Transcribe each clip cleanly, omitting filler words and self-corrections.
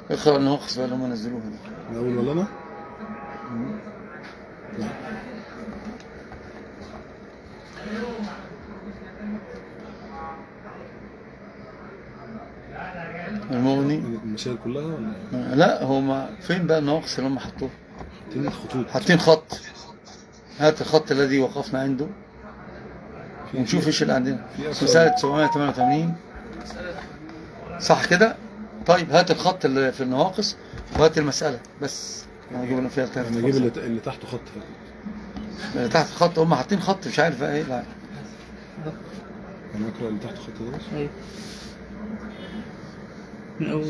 اقرأ النواقص بقى اللي هم نزلوها دي. من أول ولا أنا؟ لا. المغني المسائل كلها ولا؟ لا، هما فين بقى النواقص اللي هم حطوها؟ حاطين خطوط، حاطين خط. هات الخط الذي وقفنا عنده ونشوف ايش اللي عندنا. مسألة 788 صح كده؟ طيب هات الخط اللي في النواقص وهات المسألة بس. هجيب لنا فيها انا اجيب اللي تحته خط فقط. اللي تحت خط هم حاطين خط مش عارف ايه. لا انا اقرا اللي تحت خط ده بس. ايوه من اول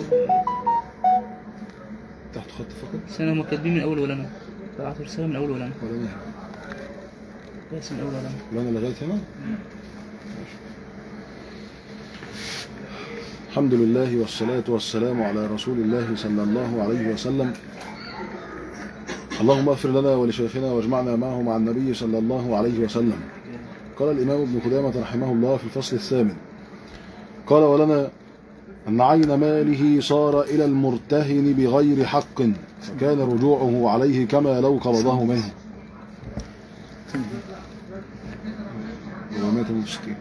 تحت خط فقط. سنة هم كاتبين من اول ولا انا 14 سنة من اول ولا انا ولا انا بس من اول ولا انا ولا انا لغايه هنا. الحمد لله والصلاة والسلام على رسول الله صلى الله عليه وسلم. اللهم اغفر لنا ولشيخنا واجمعنا معه مع النبي صلى الله عليه وسلم. قال الإمام ابن قدامة رحمه الله في الفصل الثامن قال ولنا أن عين ماله صار إلى المرتهن بغير حق فكان رجوعه عليه كما لو قبضه منه. 468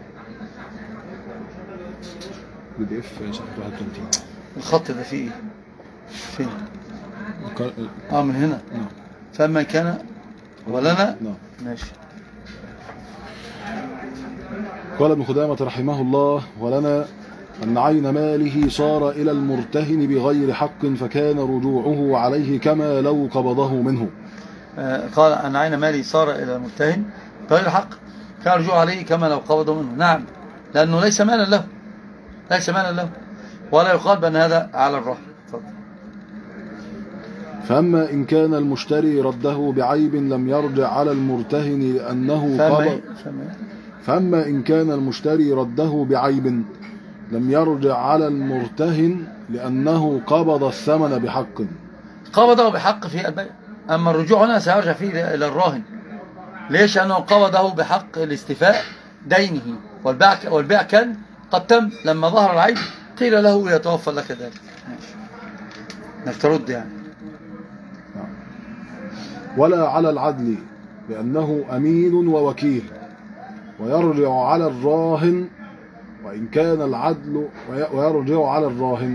PDF صفحة 31. الخط ده فيه فين؟ من هنا. نعم. فما كان ولنا. نعم. ماشي. قال ابن قدامة رحمه الله ولنا أن عين ماله صار إلى المرتهن بغير حق فكان رجوعه عليه كما لو قبضه منه. قال أن عين ماله صار إلى المرتهن بغير حق كان رجوعه عليه كما لو قبضه منه. نعم، لأنه ليس مالا له، ليس مالا له، ولا يقال بأن هذا على الرهن. فأما إن كان المشتري رده بعيب لم يرجع على المرتهن لأنه قبض. فأما إن كان المشتري رده بعيب لم يرجع على المرتهن لأنه قبض الثمن بحق. قبضه بحق في البيع، أما الرجوع هنا سيرجع فيه إلى الراهن. ليش؟ أنه قبضه بحق الاستيفاء دينه، والبيع كان قد تم. لما ظهر العيب قيل له يتوفى لك ذلك. انك ترد يعني. ولا على العدل لأنه أمين ووكيل ويرجع على الراهن وإن كان العدل ويرجع على الراهن.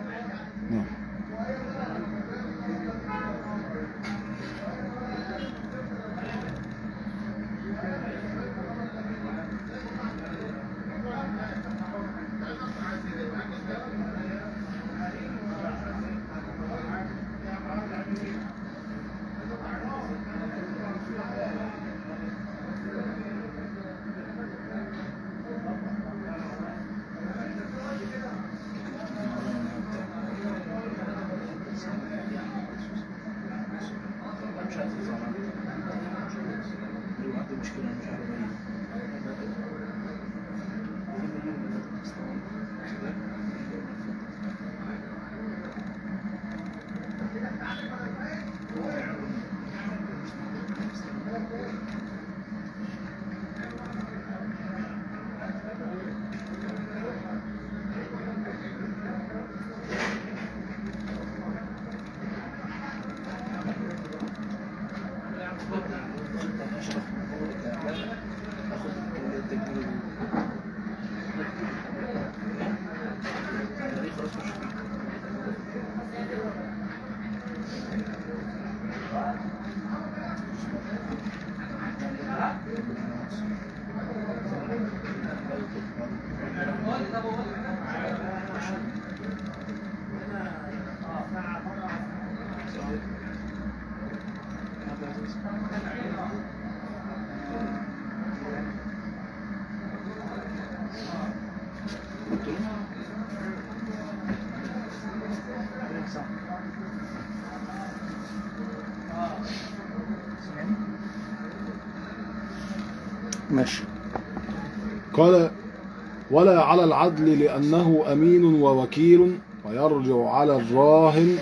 ماشي. قال ولا على العدل لأنه أمين ووكيل ويرجع على الراهن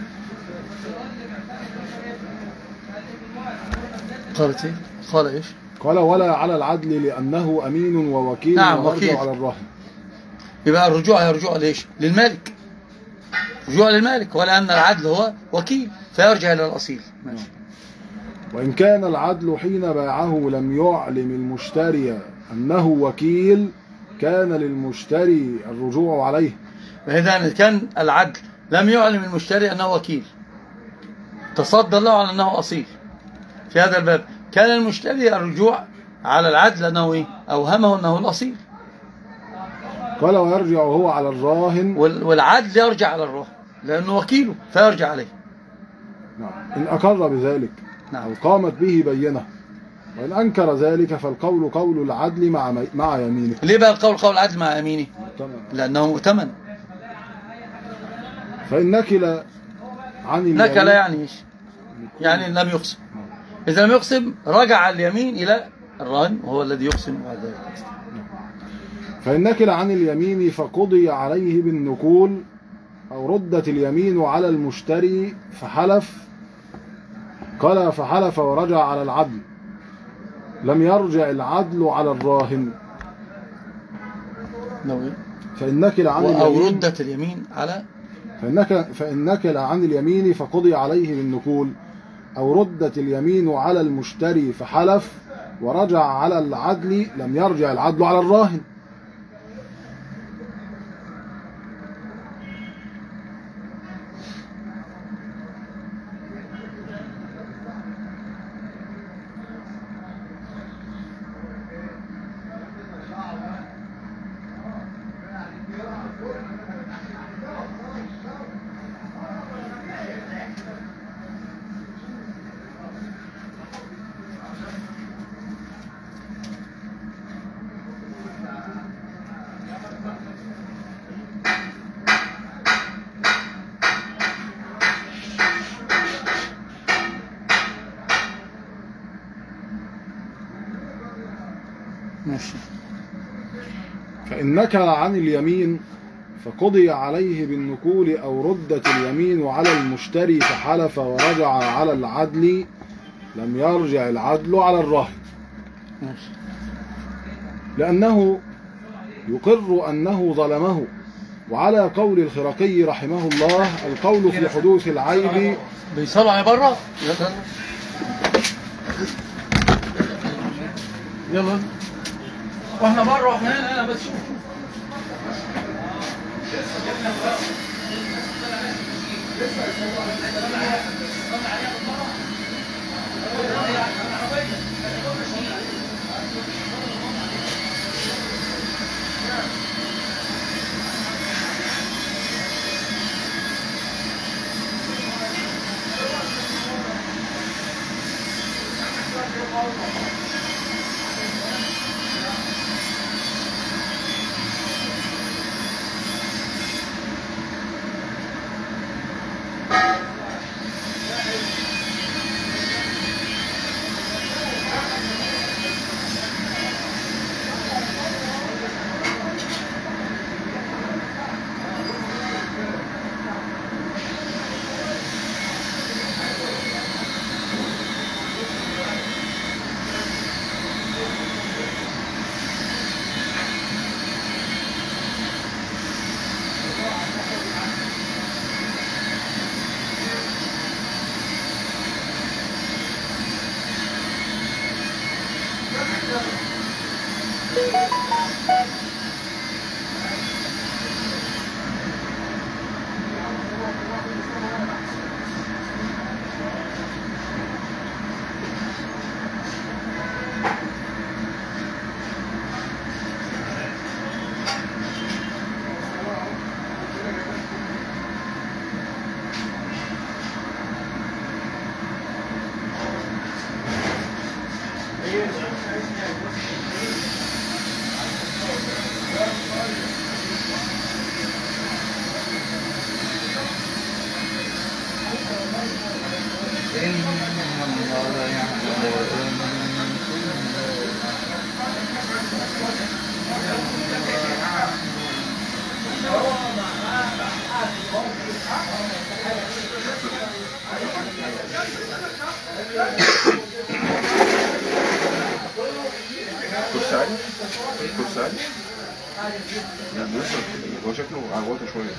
قالت ايه؟ قال ايش؟ قال ولا على العدل لأنه أمين ووكيل نعم، ويرجع وكيل. على الرهن. يبقى الرجوع هي رجوع ليش؟ للمالك، رجوع للمالك، ولأن العدل هو وكيل فيرجع إلى الأصيل. ماشي. وإن كان العدل حين باعه لم يعلم المشتري أنه وكيل كان للمشتري الرجوع عليه. فإذا كان العدل لم يعلم المشتري أنه وكيل، تصدى له على أنه أصيل، في هذا الباب كان المشتري الرجوع على العدل أنه إيه؟ أوهمه أنه الأصيل. قال ويرجع هو على الراهن. والعدل يرجع على الراهن لأنه وكيله فيرجع عليه. نعم. إن أقر بذلك نعم. أو قامت به بينة، وإن أنكر ذلك فالقول قول العدل مع يمينه. ليه بقى القول قول العدل مع يمينه؟ لأنه مؤتمن. فإن نكل عن اليمين، نكل يعني إيش؟ يعني لم يقسم. إذا لم يقسم رجع اليمين إلى الراهن وهو الذي يقسم بعد ذلك. فإن نكل عن اليمين فقضي عليه بالنكول أو ردت اليمين على المشتري فحلف. قال فحلف ورجع على العدل لم يرجع العدل على الراهن. فإن نكل عن اليمين أو ردت اليمين على فإن نكل عن اليمين فقضي عليه بالنكول أو ردت اليمين على المشتري فحلف ورجع على العدل لم يرجع العدل على الراهن. ماشي. فإن نكل عن اليمين فقضي عليه بالنكول أو ردت اليمين على المشتري فحلف ورجع على العدل لم يرجع العدل على الراهن. ماشي. لأنه يقر أنه ظلمه. وعلى قول الخرقي رحمه الله القول في حدوث العيب. بيصلوا على بره. يلا واحنا بره واحنا هنا بس شوف. كرسي عالي؟ يعني لسه هو شكله عجوته شوية.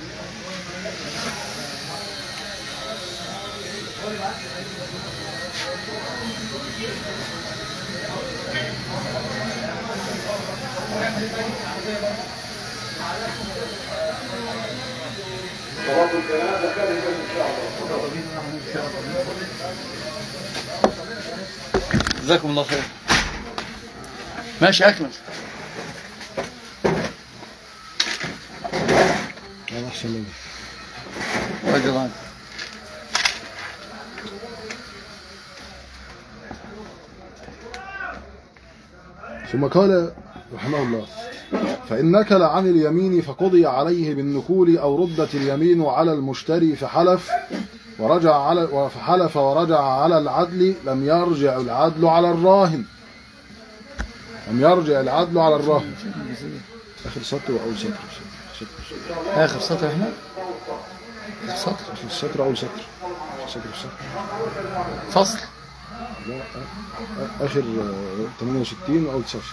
جزاكم الله خير. ماشي أكمل. أنا أحسن مني. رضي الله عنك. ثم قال رحمه الله: فإن نكل عن اليمين فقضي عليه بالنكول، أو ردت اليمين على المشتري فحلف ورجع على العدل، لم يرجع العدل على الراهن. آخر سطر وأول سطر. آخر سطر يا أحمد. آخر سطر. آخر السطر أول سطر. السطر. فصل. لا، آخر 68 وأول 69.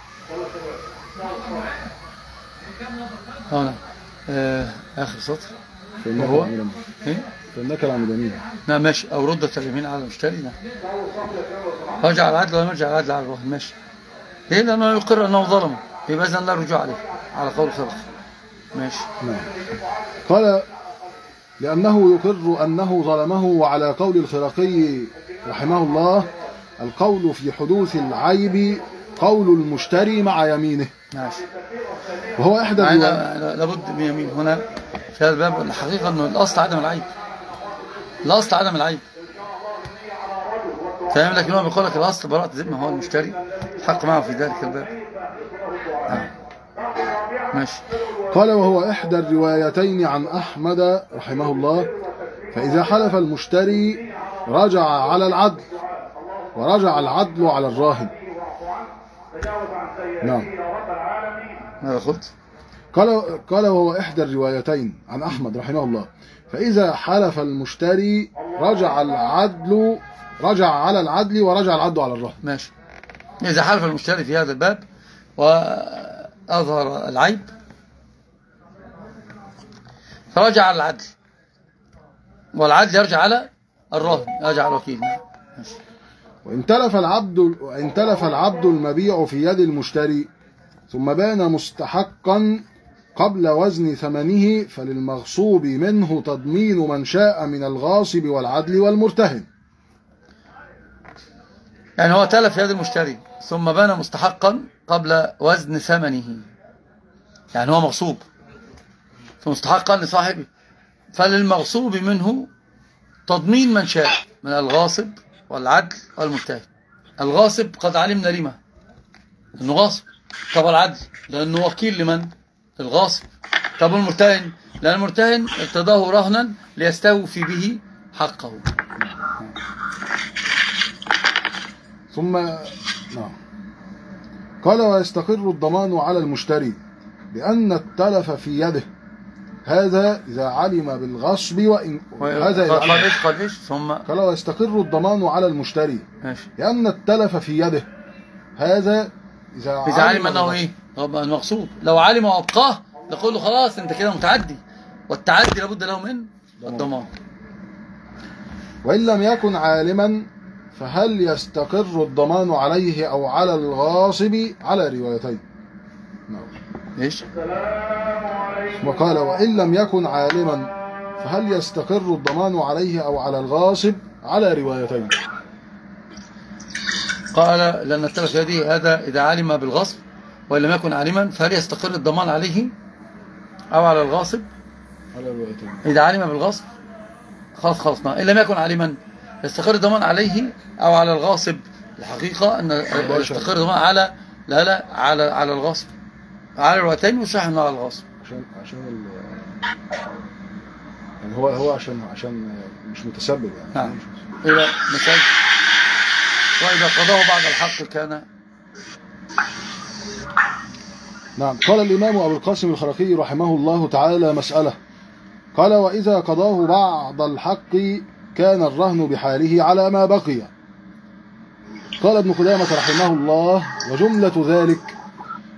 هنا آخر سطر. وهو إيه؟ فالنكل عن اليمين. نعم ماشي. أو ردت اليمين على المشتري. نعم. رجع العدل ولا يرجع العدل على الراهن. ماشي. ليه؟ لأنه يقر أنه ظلمه، يبقى إذن لا رجوع عليه على قول الخلق. ماشي. نعم. قال: لأنه يقر أنه ظلمه، وعلى قول الخرقي رحمه الله: القول في حدوث العيب قول المشتري مع يمينه. ماشي. وهو إحدى لابد من يمين هنا في هذا الباب. الحقيقة أنه الأصل عدم العيب. الأصل عدم العيب. فاهم؟ لكن هو بيقول لك الأصل براءة ذمة، هو المشتري الحق معه في ذلك الباب. ماشي. قال: وهو إحدى الروايتين عن أحمد رحمه الله: فإذا حلف المشتري رجع على العدل، ورجع العدل على الراهن. نعم. ماذا قلت؟ قال: وهو إحدى الروايتين عن أحمد رحمه الله: فإذا حلف المشتري رجع على العدل، ورجع العدل على الراهن. ماشي. إذا حلف المشتري في هذا الباب وأظهر العيب فرجع على العدل، والعدل يرجع على الراهن، يرجع على الوكيل. ماشي. وإن تلف العبد المبيع في يد المشتري ثم بان مستحقا قبل وزن ثمنه، فللمغصوب منه تضمين من شاء من الغاصب والعدل والمرتهن. يعني هو تلف في يد المشتري ثم بان مستحقا قبل وزن ثمنه، يعني هو مغصوب فمستحقا لصاحبه، فللمغصوب منه تضمين من شاء من الغاصب والعدل والمرتهن. الغاصب قد علمنا لما انه غاصب. طب العدل لانه وكيل لمن؟ الغاصب. طب المرتهن لان المرتهن ارتضاه رهنا ليستوفي به حقه. ثم نعم. قال: ويستقر الضمان على المشتري لأن التلف في يده، هذا إذا علم بالغصب قال إيش؟ ثم قال: ويستقر الضمان على المشتري ماشي. لأن التلف في يده، هذا إذا علم أنه إيه؟ المغصوب. لو علم وأبقاه نقول له خلاص أنت كده متعدي، والتعدي لابد له من الضمان. وإن لم يكن عالما فهل يستقر الضمان عليه أو على الغاصب؟ على روايتين. نعم. إيش؟ وقال: وإن لم يكن عالما فهل يستقر الضمان عليه أو على الغاصب؟ على روايتين. قال: لأن التلف يده هذا إذا علم بالغصب، وإن لم يكن عالما فهل يستقر الضمان عليه أو على الغاصب؟ على روايتين. إذا علم بالغصب خلاص إن لم يكن عالما يستقر الضمان عليه أو على الغاصب. الحقيقة أن يستقر الضمان على على الغاصب. على الروايتين وصح أنه على الغاصب. يعني هو عشان مش متسبب يعني. نعم. إلى مثال: وإذا قضاه بعد الحق كان. نعم. قال الإمام أبو القاسم الخرقي رحمه الله تعالى: مسألة. قال: وإذا قضاه بعد الحق كان الرهن بحاله على ما بقي. قال ابن قدامة رحمه الله: وجملة ذلك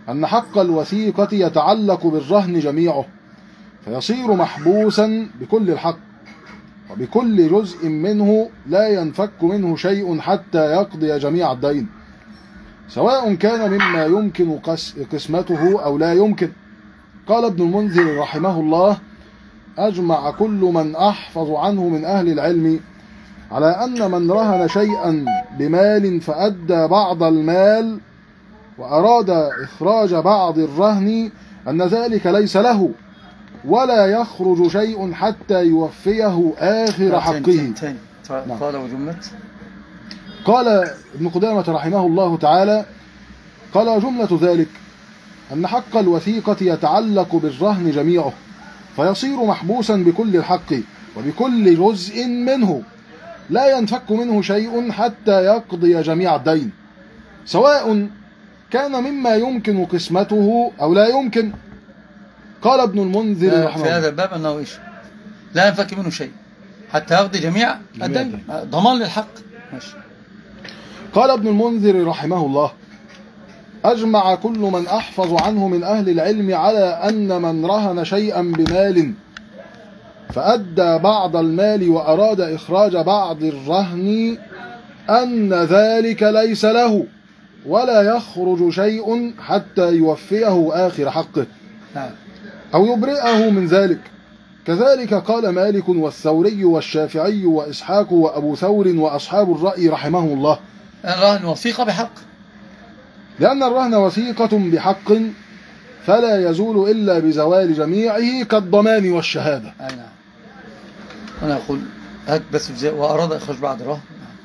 أن حق الوثيقة يتعلق بالرهن جميعه، فيصير محبوسا بكل الحق، وبكل جزء منه لا ينفك منه شيء حتى يقضي جميع الدين، سواء كان مما يمكن قسمته أو لا يمكن. قال ابن المنذر رحمه الله: أجمع كل من أحفظ عنه من أهل العلم على أن من رهن شيئا بمال فأدى بعض المال وأراد إخراج بعض الرهن أن ذلك ليس له، ولا يخرج شيء حتى يوفيه آخر حقه. قال وجملة. قال ابن قدامة رحمه الله تعالى: قال وجملة ذلك أن حق الوثيقة يتعلق بالرهن جميعه، فيصير محبوسا بكل الحق وبكل جزء منه، لا ينفك منه شيء حتى يقضي جميع الدين، سواء كان مما يمكن قسمته أو لا يمكن. قال ابن المنذر رحمه الله في هذا الباب أنه إيش؟ لا ينفك منه شيء حتى يقضي جميع الدين، ضمان للحق. ماشي. قال ابن المنذر رحمه الله: أجمع كل من أحفظ عنه من أهل العلم على أن من رهن شيئا بمال فأدى بعض المال وأراد إخراج بعض الرهن أن ذلك ليس له، ولا يخرج شيء حتى يوفيه آخر حقه أو يبرئه من ذلك. كذلك قال مالك والثوري والشافعي وإسحاق وأبو ثور وأصحاب الرأي رحمهم الله: الرهن وثيقة بحق، لأن الرهن وثيقة بحق فلا يزول إلا بزوال جميعه كالضمان والشهادة. أي نعم. أنا أقول هك بس وأراد إخراج بعض الرهن.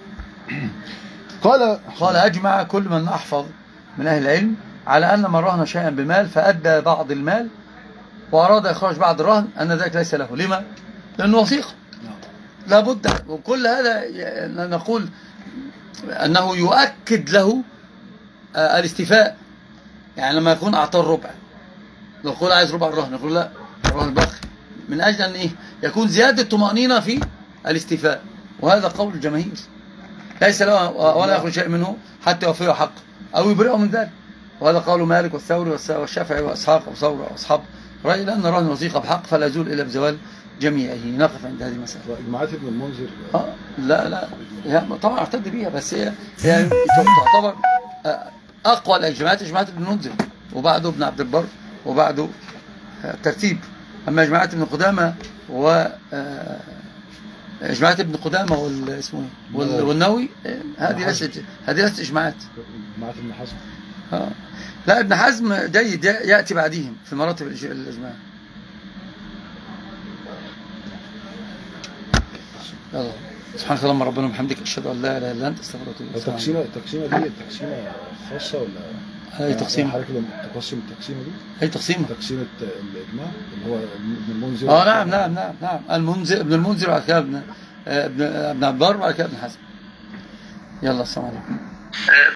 قال أجمع كل من أحفظ من أهل العلم على أن من رهن شيئا بمال فأدى بعض المال وأراد إخراج بعض الرهن أن ذلك ليس له. لما؟ لأنه وثيقة لابد. وكل هذا نقول أنه يؤكد له الاستيفاء. يعني لما يكون أعطاه الربع، لو يقول عايز ربع الرهن يقول لا، الرهن باقي، من أجل أن إيه؟ يكون زيادة طمأنينة في الاستيفاء. وهذا قول الجماهير، ليس له ولا يخرج شيء منه حتى يوفيه حق أو يبرئه من ذلك. وهذا قول مالك والثوري والشافعي وإسحاق وثور وأصحاب رأي، لأن الرهن وثيقة بحق فلا يزول إلا بزوال جميعه. نقف عند هذه المسألة. إجماعات ابن المنذر لا طبعا أعتد بها، بس هي تعتبر أقوى الإجماعات إجماعات ابن المنذر، وبعده ابن عبد البر، وبعده ترتيب. أما إجماعات ابن قدامة إجماعات ابن قدامة والنووي هذه ليست إجماعات. إجماعات ابن حزم. لا، ابن حزم جيد يأتي بعدهم في مراتب الإجماع. يلا، سبحانك اللهم ربنا وبحمدك، أشهد أن لا إله إلا أنت، أستغفرك وأتوب إليك. التقسيمة دي تقسيمة خاصة ولا أي تقسيم؟ حضرتك تقسم التقسيمة دي؟ أي تقسيمة؟ تقسيمة الإجماع اللي هو ابن المنذر. نعم المنذر، ابن المنذر، وبعد كده ابن عبد البر، وبعد كده ابن حزم. يلا، السلام عليكم.